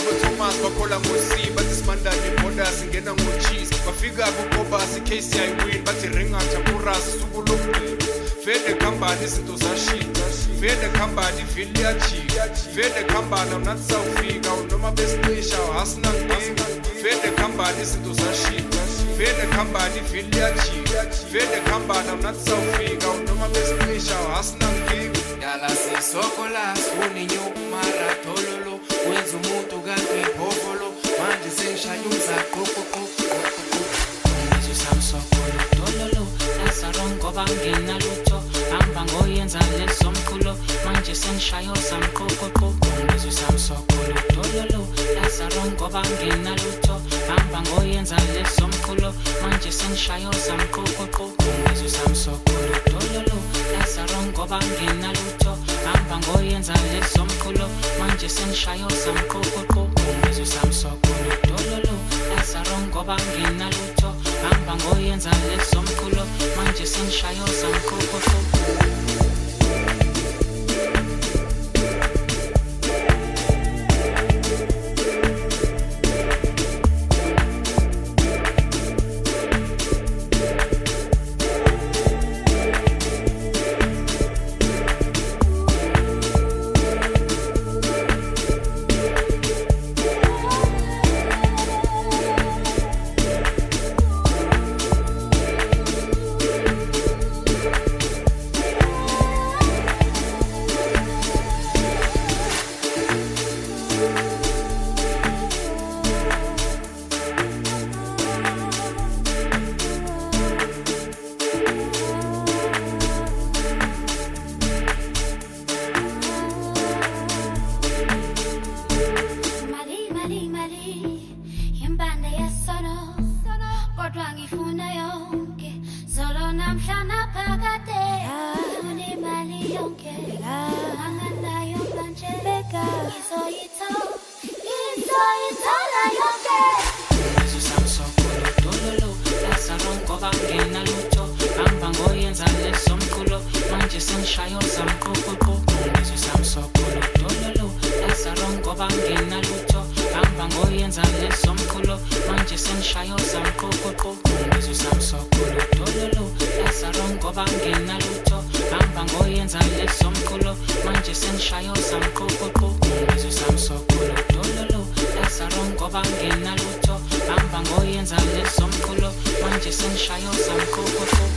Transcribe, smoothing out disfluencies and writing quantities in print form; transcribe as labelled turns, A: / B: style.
A: Thomas bakhola ngosi bathi simandane borders ngena ngocheese bafika kuqobasi case yayiwin bathi ringatha kuras sukulokugcina vele khambani izinto zashita vele khambani village vele khambani unathi sawufika noma besicisha asinankinga vele khambani izinto zashita vele khambani village vele khambani unathi sawufika noma besicisha asinankinga yala sisokola uninyuku mara tololo wenza umuntu kanti ibhovolo manje sengishaya umzaqoqoqo ngizwe samsokolo tololo lasarongo bangena lutho hamba ngoyenza lesomkhulo manje sengishaya samqoqoqo ngizwe samsokolo tololo lasarongo bangena lutho hamba ngoyenza lesomkhulo manje sengishaya samqoqoqo ngizwe samsokolo tololo lasarongo bangena lutho hamba ngoyenza lesomkhulo manje sengishaya samqoqoqo ngizwe samsokolo tololo lasarongo bangena lutho hamba ngoyenza lesomkhulo manje sengishaya samqoqoqo manje sengishaya samqoqoqo